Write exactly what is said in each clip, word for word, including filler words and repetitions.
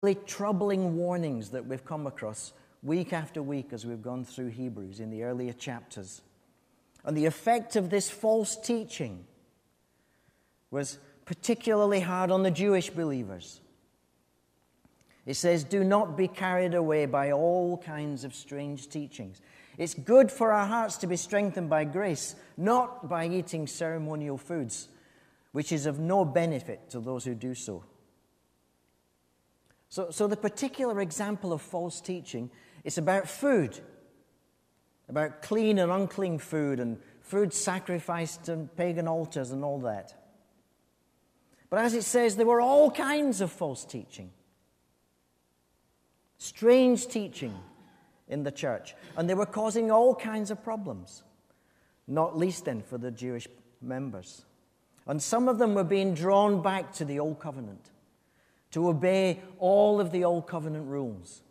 really troubling warnings that we've come across week after week as we've gone through Hebrews in the earlier chapters. And the effect of this false teaching was particularly hard on the Jewish believers. It says, do not be carried away by all kinds of strange teachings. It's good for our hearts to be strengthened by grace, not by eating ceremonial foods, which is of no benefit to those who do so. So, so the particular example of false teaching is about food, about clean and unclean food and food sacrificed on pagan altars and all that. But as it says, there were all kinds of false teaching. Strange teaching in the church. And they were causing all kinds of problems, not least then for the Jewish members. And some of them were being drawn back to the Old Covenant, to obey all of the Old Covenant rules.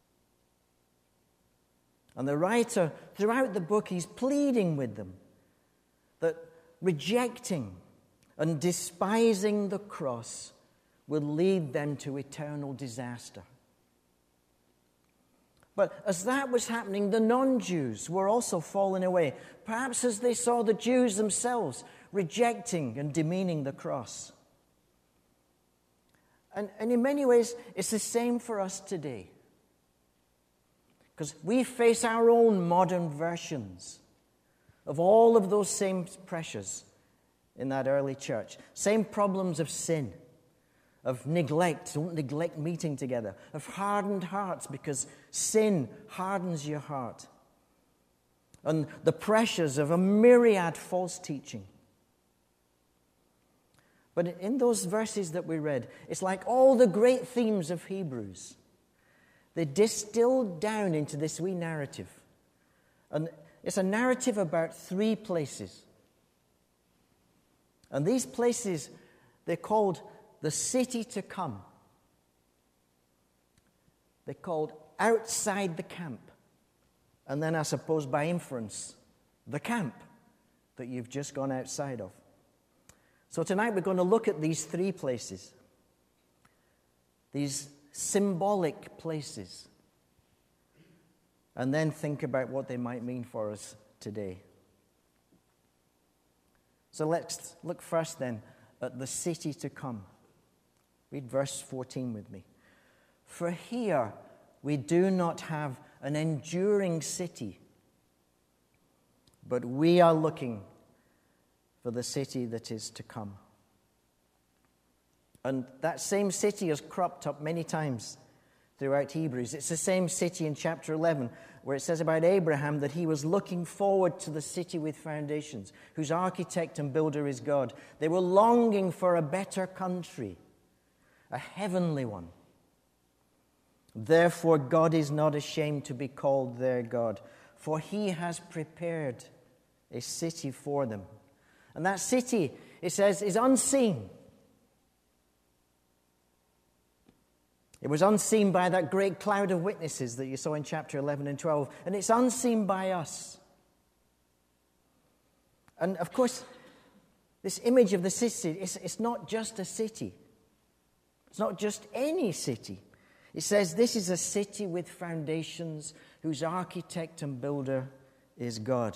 And the writer, throughout the book, he's pleading with them that rejecting and despising the cross will lead them to eternal disaster. But as that was happening, the non-Jews were also falling away, perhaps as they saw the Jews themselves rejecting and demeaning the cross. And, and in many ways, it's the same for us today. Because we face our own modern versions of all of those same pressures in that early church. Same problems of sin, of neglect, don't neglect meeting together, of hardened hearts because sin hardens your heart, and the pressures of a myriad false teaching. But in those verses that we read, it's like all the great themes of Hebrews. They distilled down into this wee narrative. And it's a narrative about three places. And these places, they're called the city to come. They're called outside the camp. And then I suppose by inference, the camp that you've just gone outside of. So tonight we're going to look at these three places. These symbolic places. And then think about what they might mean for us today. So let's look first then at the city to come. Read verse fourteen with me. For here we do not have an enduring city, but we are looking for the city that is to come. And that same city has cropped up many times throughout Hebrews. It's the same city in chapter eleven where it says about Abraham that he was looking forward to the city with foundations, whose architect and builder is God. They were longing for a better country, a heavenly one. Therefore, God is not ashamed to be called their God, for he has prepared a city for them. And that city, it says, is unseen. It was unseen by that great cloud of witnesses that you saw in chapter eleven and twelve. And it's unseen by us. And of course, this image of the city, it's, it's not just a city. It's not just any city. It says this is a city with foundations whose architect and builder is God.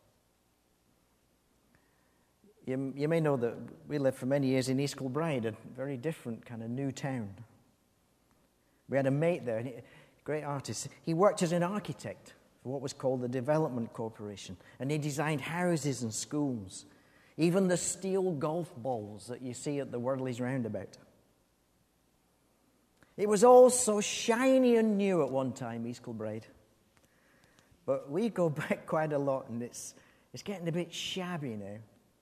You, you may know that we lived for many years in East Kilbride, a very different kind of new town. We had a mate there, a great artist. He worked as an architect for what was called the Development Corporation, and he designed houses and schools, even the steel golf balls that you see at the Worley's Roundabout. It was all so shiny and new at one time, East Kilbride. But we go back quite a lot, and it's it's getting a bit shabby now.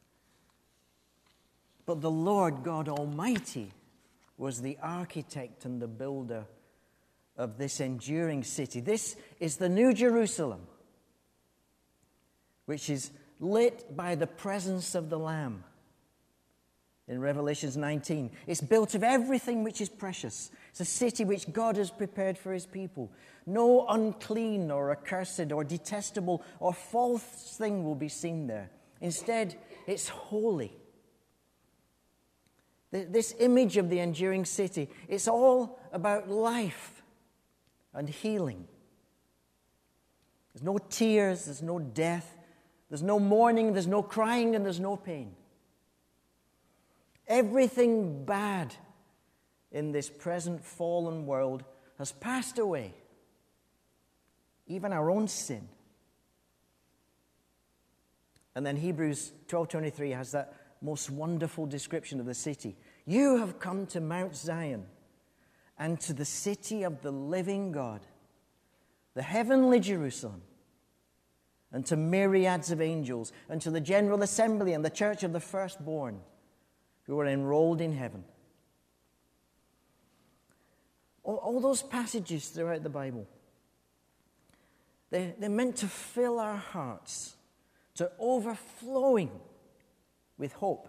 But the Lord God Almighty was the architect and the builder of this enduring city. This is the New Jerusalem, which is lit by the presence of the Lamb. In Revelation nineteen, it's built of everything which is precious. It's a city which God has prepared for his people. No unclean or accursed or detestable or false thing will be seen there. Instead, it's holy. This image of the enduring city, it's all about life and healing. There's no tears, there's no death, there's no mourning, there's no crying, and there's no pain. Everything bad in this present fallen world has passed away. Even our own sin. And then Hebrews twelve twenty-three has that most wonderful description of the city. You have come to Mount Zion and to the city of the living God, the heavenly Jerusalem, and to myriads of angels, and to the general assembly and the church of the firstborn who are enrolled in heaven. All, all those passages throughout the Bible, they, they're meant to fill our hearts to overflowing with hope,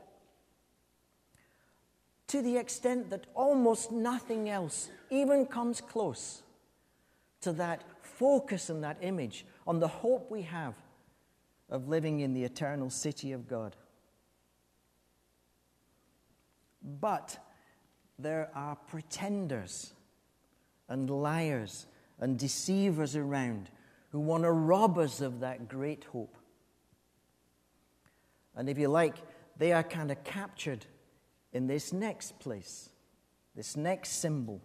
to the extent that almost nothing else even comes close to that focus and that image on the hope we have of living in the eternal city of God. But there are pretenders and liars and deceivers around who want to rob us of that great hope. And if you like, they are kind of captured in this next place, this next symbol.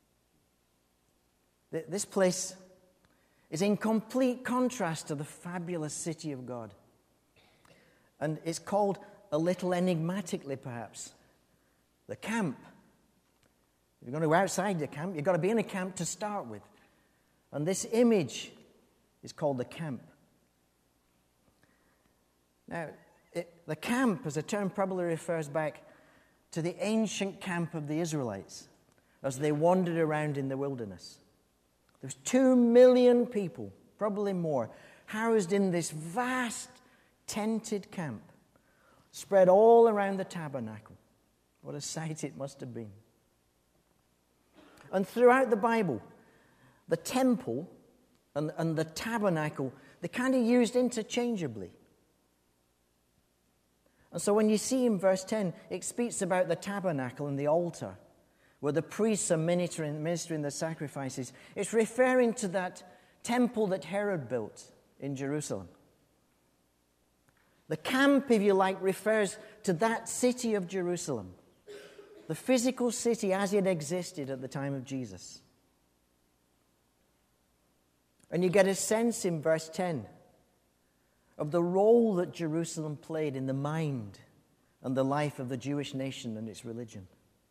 This place is in complete contrast to the fabulous city of God. And it's called, a little enigmatically perhaps, the camp. If you're going to go outside the camp, you've got to be in a camp to start with. And this image is called the camp. Now, it, the camp as a term probably refers back to the ancient camp of the Israelites as they wandered around in the wilderness. There's two million people, probably more, housed in this vast tented camp, spread all around the tabernacle. What a sight it must have been. And throughout the Bible, the temple and, and the tabernacle, they're kind of used interchangeably. And so when you see in verse ten, it speaks about the tabernacle and the altar, where the priests are ministering, ministering the sacrifices. It's referring to that temple that Herod built in Jerusalem. The camp, if you like, refers to that city of Jerusalem, the physical city as it existed at the time of Jesus. And you get a sense in verse ten of the role that Jerusalem played in the mind and the life of the Jewish nation and its religion.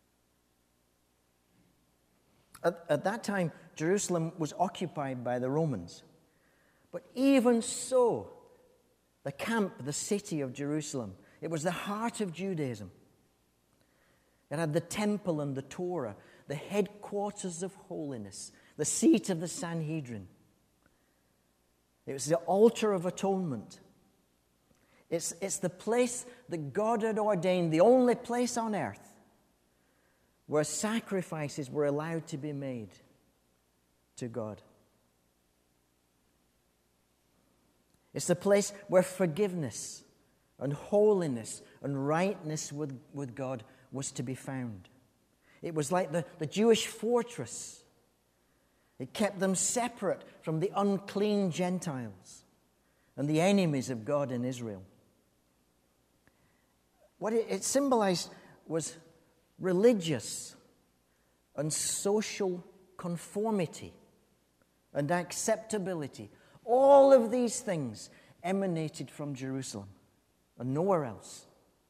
At, at that time, Jerusalem was occupied by the Romans. But even so, the camp, the city of Jerusalem, it was the heart of Judaism. It had the temple and the Torah, the headquarters of holiness, the seat of the Sanhedrin. It was the altar of atonement. It's, it's the place that God had ordained, the only place on earth where sacrifices were allowed to be made to God. It's the place where forgiveness and holiness and rightness with, with God was to be found. It was like the, the Jewish fortress. It kept them separate from the unclean Gentiles and the enemies of God in Israel. What it, it symbolized was religious and social conformity and acceptability. All of these things emanated from Jerusalem and nowhere else.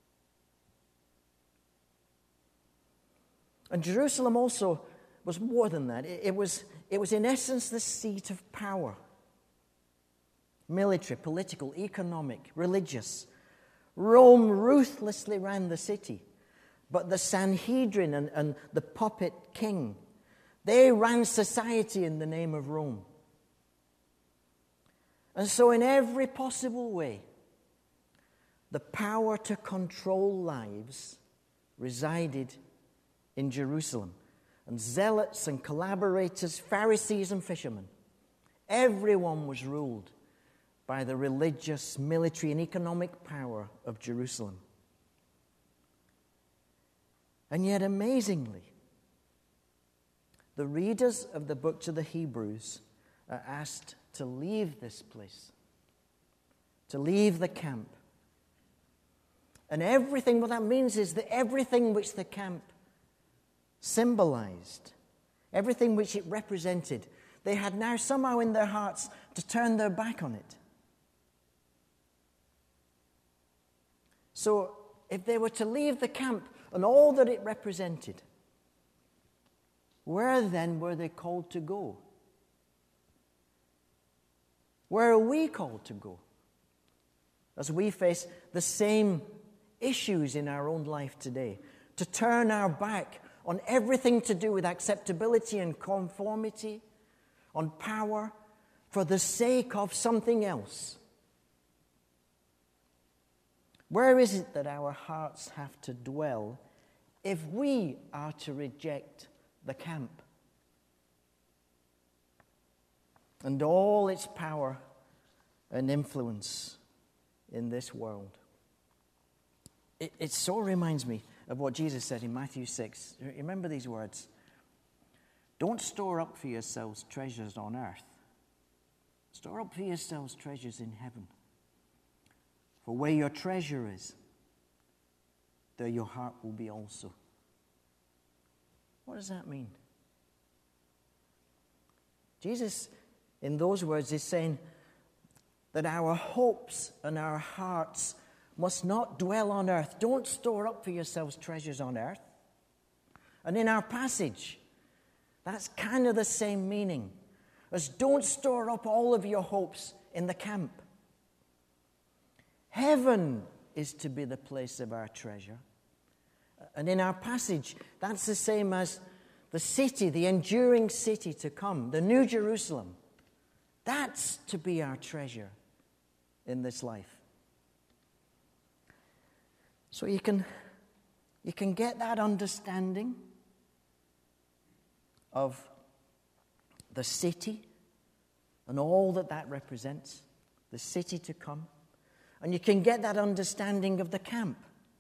And Jerusalem also was more than that. It, it was, it was in essence the seat of power. Military, political, economic, religious. Rome ruthlessly ran the city. But the Sanhedrin and, and the puppet king, they ran society in the name of Rome. And so in every possible way, the power to control lives resided in Jerusalem. And zealots and collaborators, Pharisees and fishermen, everyone was ruled by the religious, military, and economic power of Jerusalem. And yet, amazingly, the readers of the book to the Hebrews are asked to leave this place, to leave the camp. And everything, what that means is that everything which the camp symbolized, everything which it represented, they had now somehow in their hearts to turn their back on it. So, if they were to leave the camp and all that it represented, where then were they called to go? Where are we called to go as we face the same issues in our own life today? To turn our back on everything to do with acceptability and conformity, on power, for the sake of something else. Where is it that our hearts have to dwell if we are to reject the camp and all its power and influence in this world? It, it so reminds me of what Jesus said in Matthew six. Remember these words. Don't store up for yourselves treasures on earth. Store up for yourselves treasures in heaven. For where your treasure is, there your heart will be also. What does that mean? Jesus, in those words, is saying that our hopes and our hearts must not dwell on earth. Don't store up for yourselves treasures on earth. And in our passage, that's kind of the same meaning as don't store up all of your hopes in the camp. Heaven is to be the place of our treasure. And in our passage, that's the same as the city, the enduring city to come, the New Jerusalem. That's to be our treasure in this life. So you can, you can get that understanding of the city and all that that represents, the city to come. And you can get that understanding of the camp.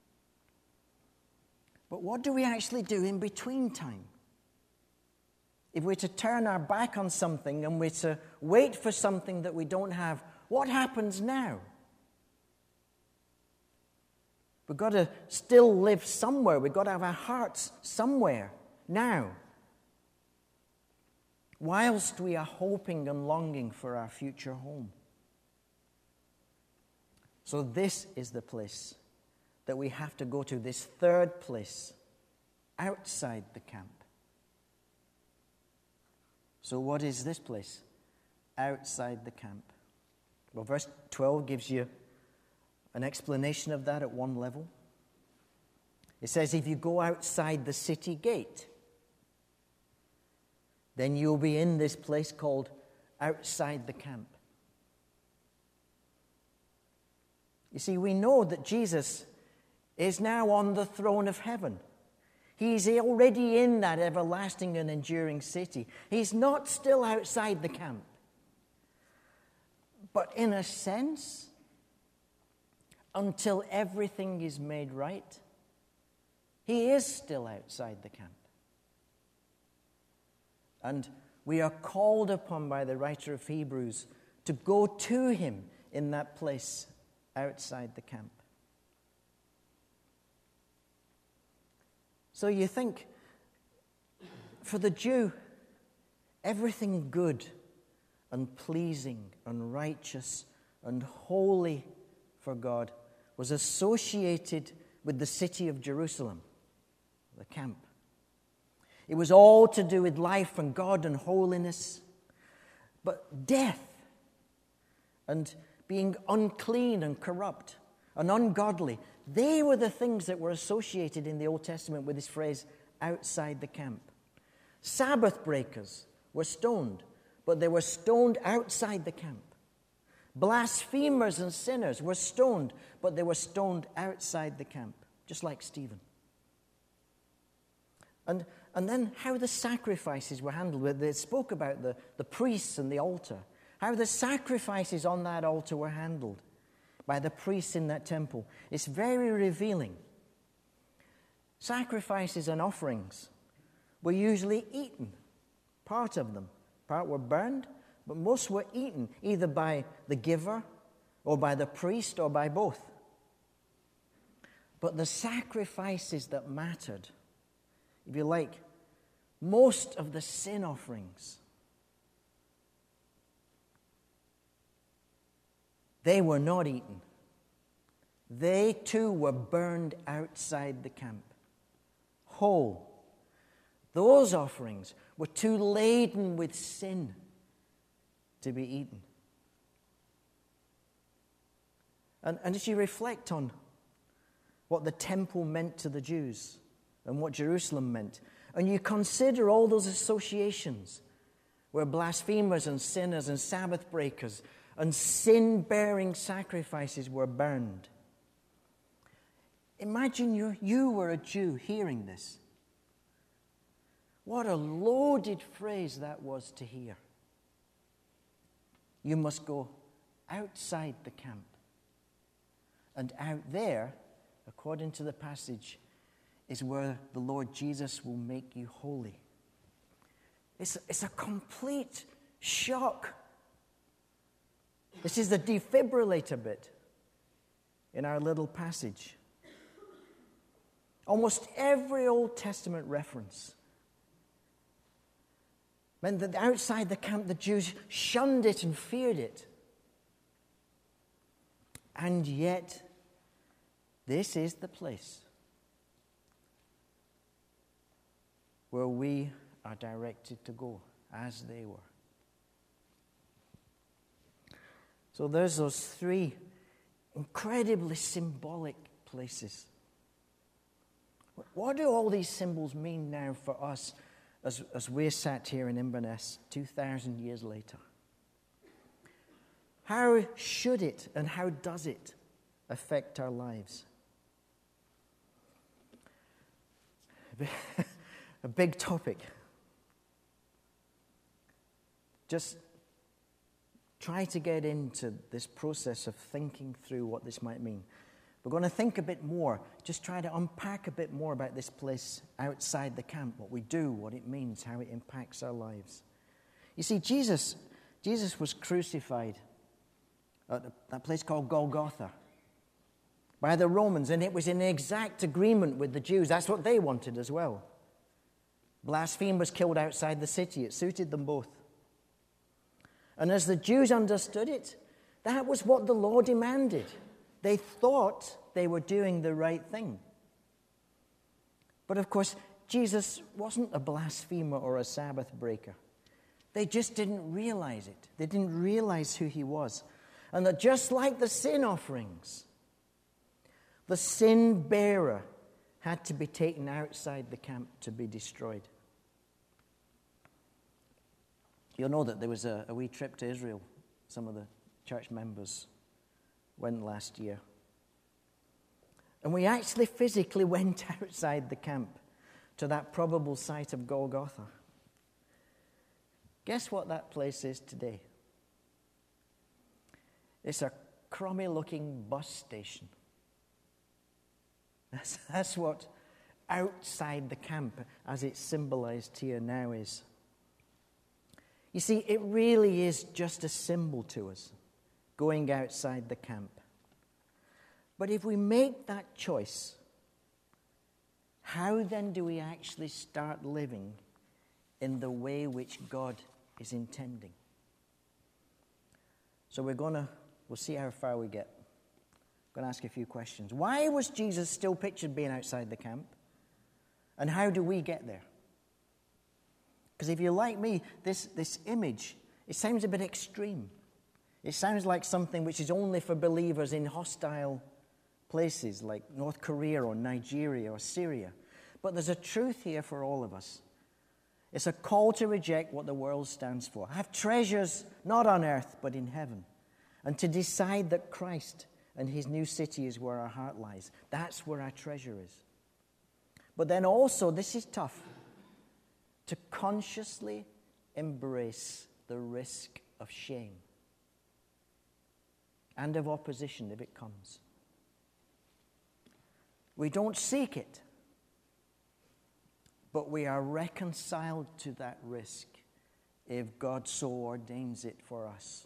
But what do we actually do in between time? If we're to turn our back on something and we're to wait for something that we don't have, what happens now? We've got to still live somewhere. We've got to have our hearts somewhere now, whilst we are hoping and longing for our future home. So this is the place that we have to go to, this third place, outside the camp. So what is this place? Outside the camp. Well, verse twelve gives you an explanation of that at one level. It says, if you go outside the city gate, then you'll be in this place called outside the camp. You see, we know that Jesus is now on the throne of heaven. He's already in that everlasting and enduring city. He's not still outside the camp. But in a sense, until everything is made right, he is still outside the camp. And we are called upon by the writer of Hebrews to go to him in that place outside the camp. So you think, for the Jew, everything good and pleasing and righteous and holy for God was associated with the city of Jerusalem, the camp. It was all to do with life and God and holiness. But death and being unclean and corrupt and ungodly, they were the things that were associated in the Old Testament with this phrase, outside the camp. Sabbath breakers were stoned, but they were stoned outside the camp. Blasphemers and sinners were stoned, but they were stoned outside the camp, just like Stephen. And, and then how the sacrifices were handled. They spoke about the, the priests and the altar, how the sacrifices on that altar were handled by the priests in that temple. It's very revealing. Sacrifices and offerings were usually eaten, part of them. Part were burned, but most were eaten, either by the giver or by the priest or by both. But the sacrifices that mattered, if you like, most of the sin offerings, they were not eaten. They too were burned outside the camp, whole. Those offerings were too laden with sin to be eaten. And, and as you reflect on what the temple meant to the Jews and what Jerusalem meant, and you consider all those associations where blasphemers and sinners and Sabbath breakers and sin-bearing sacrifices were burned, imagine you, you were a Jew hearing this. What a loaded phrase that was to hear. You must go outside the camp. And out there, according to the passage, is where the Lord Jesus will make you holy. It's, it's a complete shock. This is the defibrillator bit in our little passage. Almost every Old Testament reference meant that outside the camp the Jews shunned it and feared it. And yet, this is the place where we are directed to go, as they were. So there's those three incredibly symbolic places. What do all these symbols mean now for us as, as we're sat here in Inverness two thousand years later? How should it and how does it affect our lives? A big topic. Just try to get into this process of thinking through what this might mean. We're going to think a bit more, just try to unpack a bit more about this place outside the camp, what we do, what it means, how it impacts our lives. You see, Jesus, Jesus was crucified at that place called Golgotha by the Romans, and it was in exact agreement with the Jews. That's what they wanted as well. Blasphemers killed outside the city. It suited them both. And as the Jews understood it, that was what the law demanded. They thought they were doing the right thing. But of course, Jesus wasn't a blasphemer or a Sabbath breaker. They just didn't realize it. They didn't realize who he was. And that just like the sin offerings, the sin bearer had to be taken outside the camp to be destroyed. You'll know that there was a, a wee trip to Israel. Some of the church members went last year. And we actually physically went outside the camp to that probable site of Golgotha. Guess what that place is today? It's a crummy-looking bus station. That's, that's what outside the camp, as it's symbolized here now, is. You see, it really is just a symbol to us, going outside the camp. But if we make that choice, how then do we actually start living in the way which God is intending? So we're going to, we'll see how far we get. I'm going to ask you a few questions. Why was Jesus still pictured being outside the camp? And how do we get there? Because if you're like me, this, this image, it sounds a bit extreme. It sounds like something which is only for believers in hostile places like North Korea or Nigeria or Syria. But there's a truth here for all of us. It's a call to reject what the world stands for. Have treasures not on earth but in heaven. And to decide that Christ and his new city is where our heart lies. That's where our treasure is. But then also, this is tough, to consciously embrace the risk of shame and of opposition if it comes. We don't seek it, but we are reconciled to that risk if God so ordains it for us.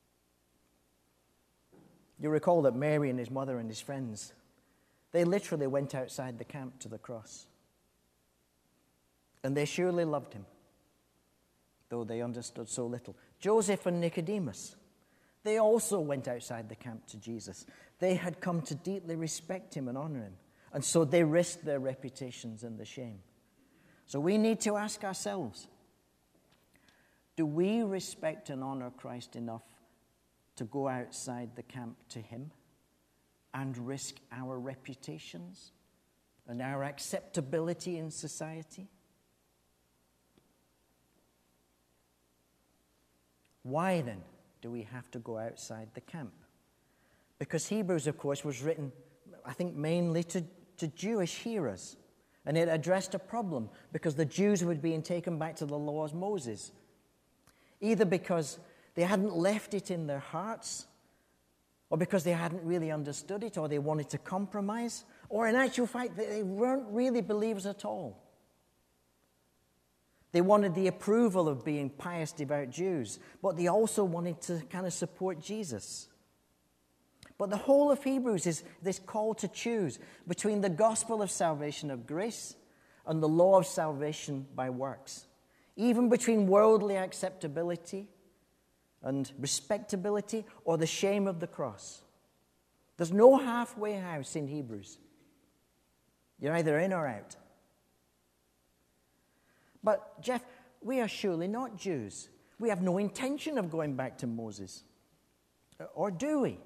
You recall that Mary and his mother and his friends, they literally went outside the camp to the cross. And they surely loved him, though they understood so little. Joseph and Nicodemus, they also went outside the camp to Jesus. They had come to deeply respect him and honor him. And so they risked their reputations and the shame. So we need to ask ourselves, do we respect and honor Christ enough to go outside the camp to him and risk our reputations and our acceptability in society? Why then do we have to go outside the camp? Because Hebrews, of course, was written, I think, mainly to, to Jewish hearers. And it addressed a problem because the Jews were being taken back to the law of Moses. Either because they hadn't left it in their hearts, or because they hadn't really understood it, or they wanted to compromise, or in actual fact, they weren't really believers at all. They wanted the approval of being pious, devout Jews, but they also wanted to kind of support Jesus. But the whole of Hebrews is this call to choose between the gospel of salvation of grace and the law of salvation by works, even between worldly acceptability and respectability or the shame of the cross. There's no halfway house in Hebrews. You're either in or out. But, Jeff, we are surely not Jews. We have no intention of going back to Moses. Or do we?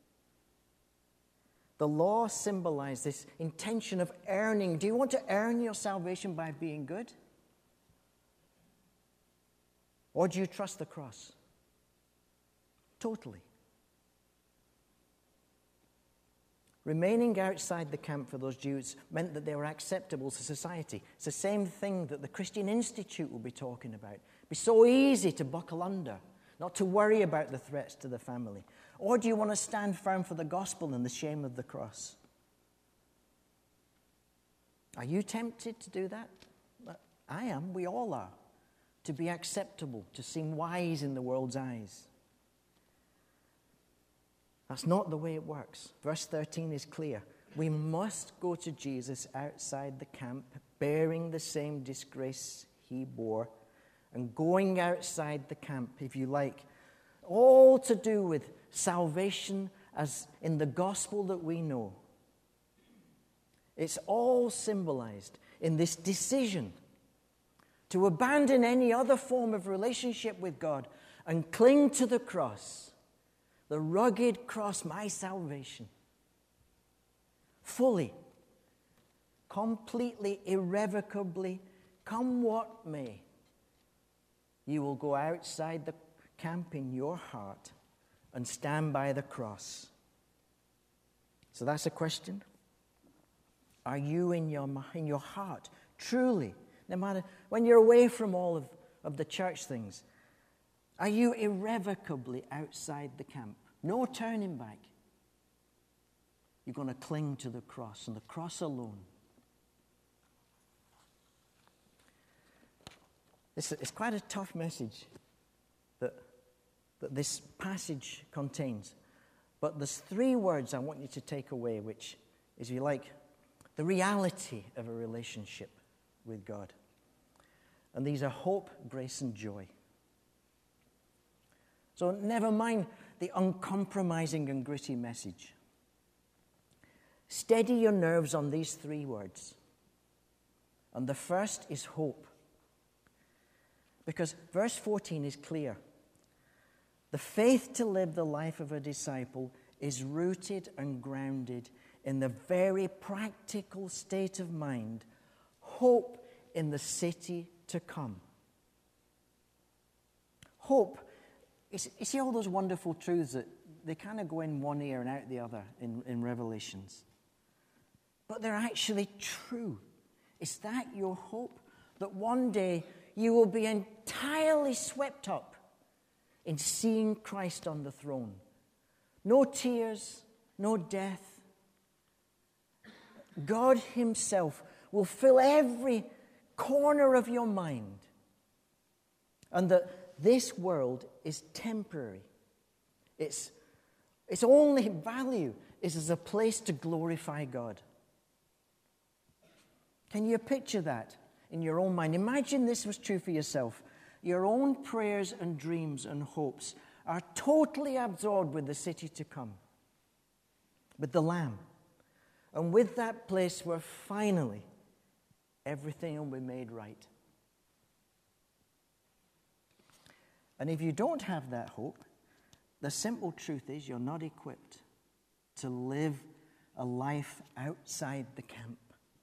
The law symbolized this intention of earning. Do you want to earn your salvation by being good? Or do you trust the cross? Totally. Remaining outside the camp for those Jews meant that they were acceptable to society. It's the same thing that the Christian Institute will be talking about. It'd be so easy to buckle under, not to worry about the threats to the family. Or do you want to stand firm for the gospel and the shame of the cross? Are you tempted to do that? I am. We all are. To be acceptable, to seem wise in the world's eyes. That's not the way it works. Verse thirteen is clear. We must go to Jesus outside the camp, bearing the same disgrace he bore, and going outside the camp, if you like, all to do with salvation as in the gospel that we know. It's all symbolized in this decision to abandon any other form of relationship with God and cling to the cross. The rugged cross, my salvation. Fully, completely, irrevocably, come what may, you will go outside the camp in your heart and stand by the cross. So that's a question. Are you in your, in your heart, truly, no matter, when you're away from all of, of the church things, are you irrevocably outside the camp? No turning back. You're going to cling to the cross and the cross alone. It's, it's quite a tough message that, that this passage contains. But there's three words I want you to take away, which is, if you like, the reality of a relationship with God. And these are hope, grace, and joy. So never mind the uncompromising and gritty message. Steady your nerves on these three words. And the first is hope. Because verse fourteen is clear. The faith to live the life of a disciple is rooted and grounded in the very practical state of mind, hope in the city to come. Hope. You see all those wonderful truths that they kind of go in one ear and out the other in, in Revelations. But they're actually true. Is that your hope? That one day you will be entirely swept up in seeing Christ on the throne. No tears, no death. God himself will fill every corner of your mind, and that this world is temporary. Its, its only value is as a place to glorify God. Can you picture that in your own mind? Imagine this was true for yourself. Your own prayers and dreams and hopes are totally absorbed with the city to come, with the Lamb, and with that place where finally everything will be made right. And if you don't have that hope, the simple truth is you're not equipped to live a life outside the camp.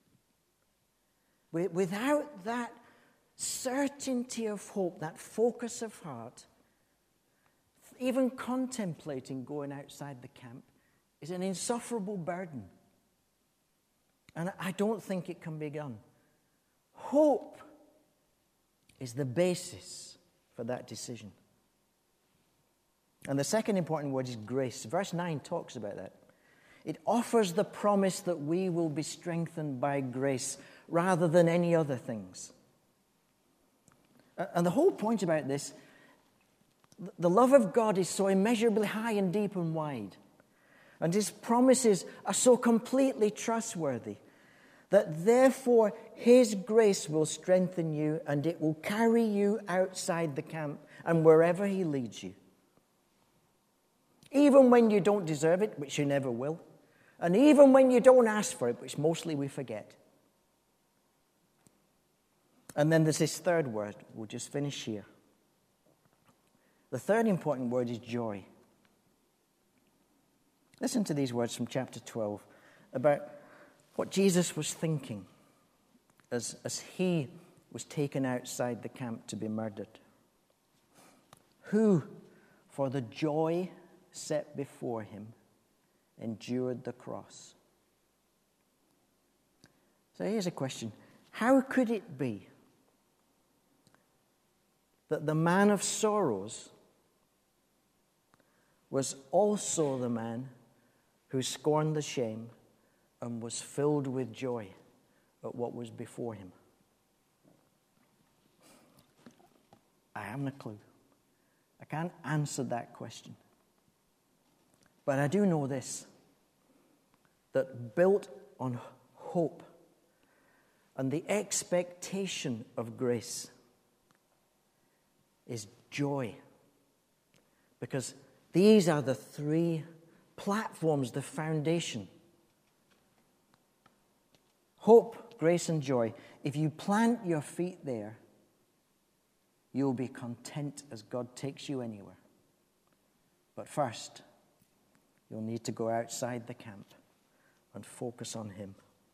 Without that certainty of hope, that focus of heart, even contemplating going outside the camp is an insufferable burden. And I don't think it can be done. Hope is the basis for that decision. And the second important word is grace. Verse nine talks about that. It offers the promise that we will be strengthened by grace rather than any other things. And the whole point about this, the love of God is so immeasurably high and deep and wide, and His promises are so completely trustworthy, that therefore His grace will strengthen you and it will carry you outside the camp and wherever He leads you. Even when you don't deserve it, which you never will, and even when you don't ask for it, which mostly we forget. And then there's this third word. We'll just finish here. The third important word is joy. Listen to these words from chapter twelve about what Jesus was thinking as, as He was taken outside the camp to be murdered. Who, for the joy set before Him, endured the cross. So here's a question. How could it be that the man of sorrows was also the man who scorned the shame and was filled with joy at what was before him? I haven't a clue. I can't answer that question. But I do know this, that built on hope and the expectation of grace is joy. Because these are the three platforms, the foundation. Hope, grace, and joy. If you plant your feet there, you'll be content as God takes you anywhere. But first, you'll need to go outside the camp and focus on Him.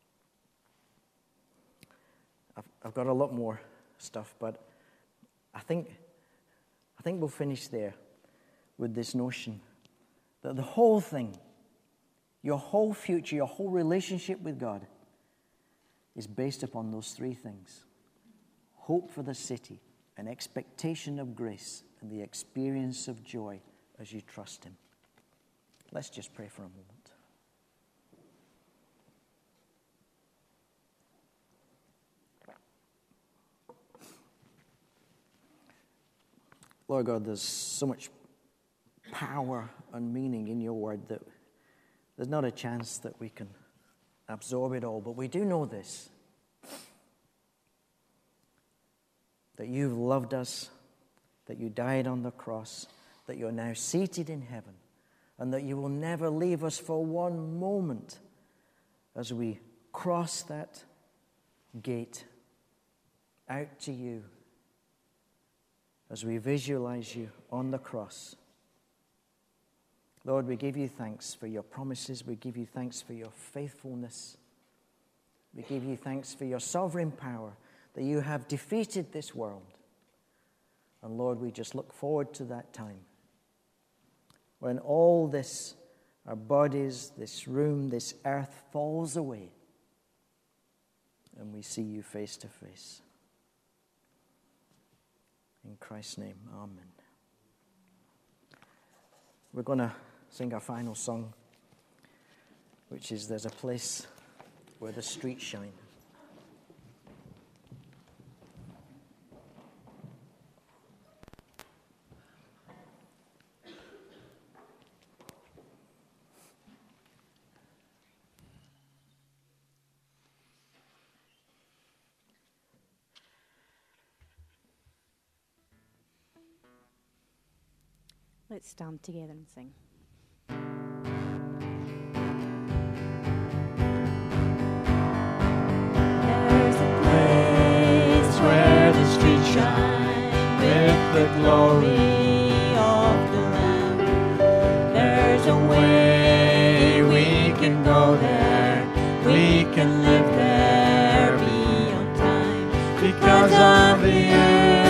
I've, I've got a lot more stuff, but I think, I think we'll finish there with this notion that the whole thing, your whole future, your whole relationship with God is based upon those three things. Hope for the city, an expectation of grace, and the experience of joy as you trust Him. Let's just pray for a moment. Lord God, there's so much power and meaning in your word that there's not a chance that we can absorb it all. But we do know this, that you've loved us, that you died on the cross, that you're now seated in heaven, and that you will never leave us for one moment as we cross that gate out to you, as we visualize you on the cross. Lord, we give you thanks for your promises. We give you thanks for your faithfulness. We give you thanks for your sovereign power, that you have defeated this world. And Lord, we just look forward to that time when all this, our bodies, this room, this earth falls away and we see you face to face. In Christ's name, amen. We're going to sing our final song, which is There's a Place Where the Streets Shine. Let's stand together and sing. There's a place where the streets shine with the glory of the Lamb. There's a way we can go there, we can live there beyond time, because of you,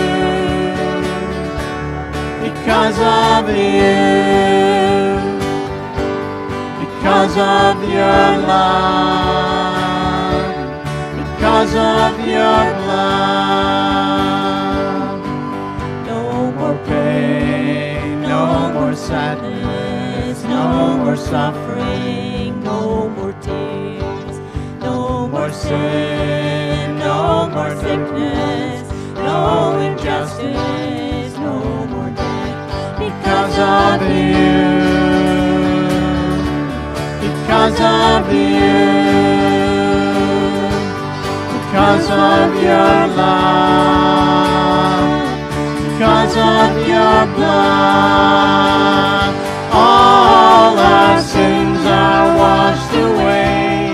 because of you, because of your love, because of your blood. No more pain, no more sadness, no more suffering, no more tears, no more sin, no more sickness, no injustice, no more death, because of you, because of you, because of your love, because of your blood. All our sins are washed away.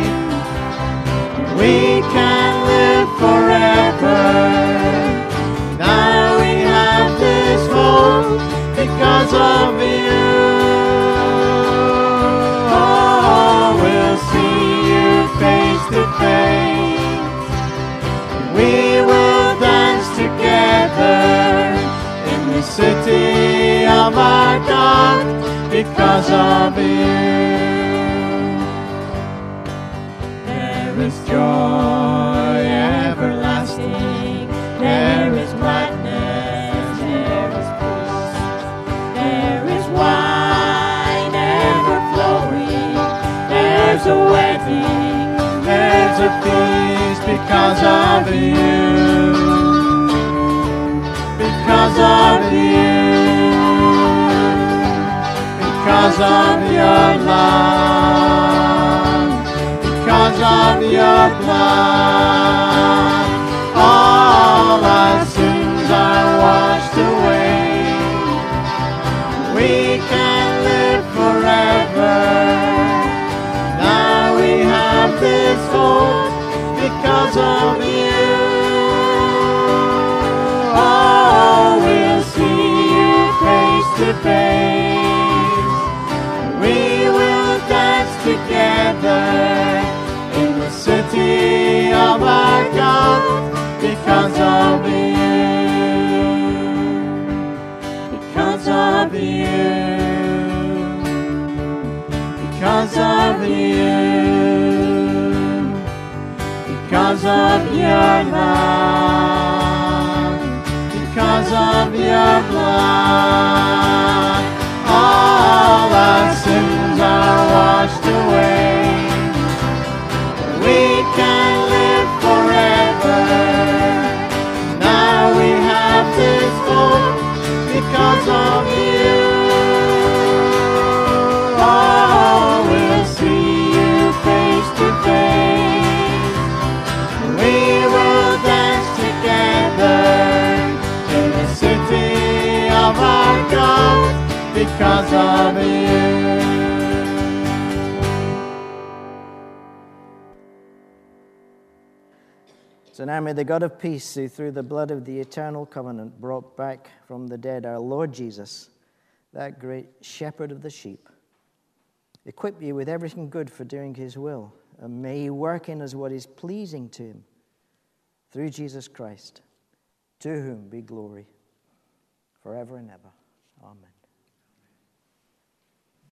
We can live forever. Now we have this hope because of you. Oh, we'll see you face to face. We will dance together in the city of our God because of you. There is joy everlasting, there is gladness, there is peace, there is wine ever flowing, there's a wedding, there's a feast because of you, because of you, because of your love, because of your blood. All our sins are washed away. We can live forever. Now we have this hope because of you. Oh, we'll see you face to face. We will dance together in the city of our God because of you, because of you, because of you, because of your love, because of your blood. All our sins are washed away. We can live forever. Now we have this hope because of you. Oh, we'll see you face to face. We will dance together in the city of our God because of you. So now may the God of peace, who through the blood of the eternal covenant brought back from the dead our Lord Jesus, that great shepherd of the sheep, equip you with everything good for doing his will, and may he work in us what is pleasing to him, through Jesus Christ, to whom be glory forever and ever. Amen.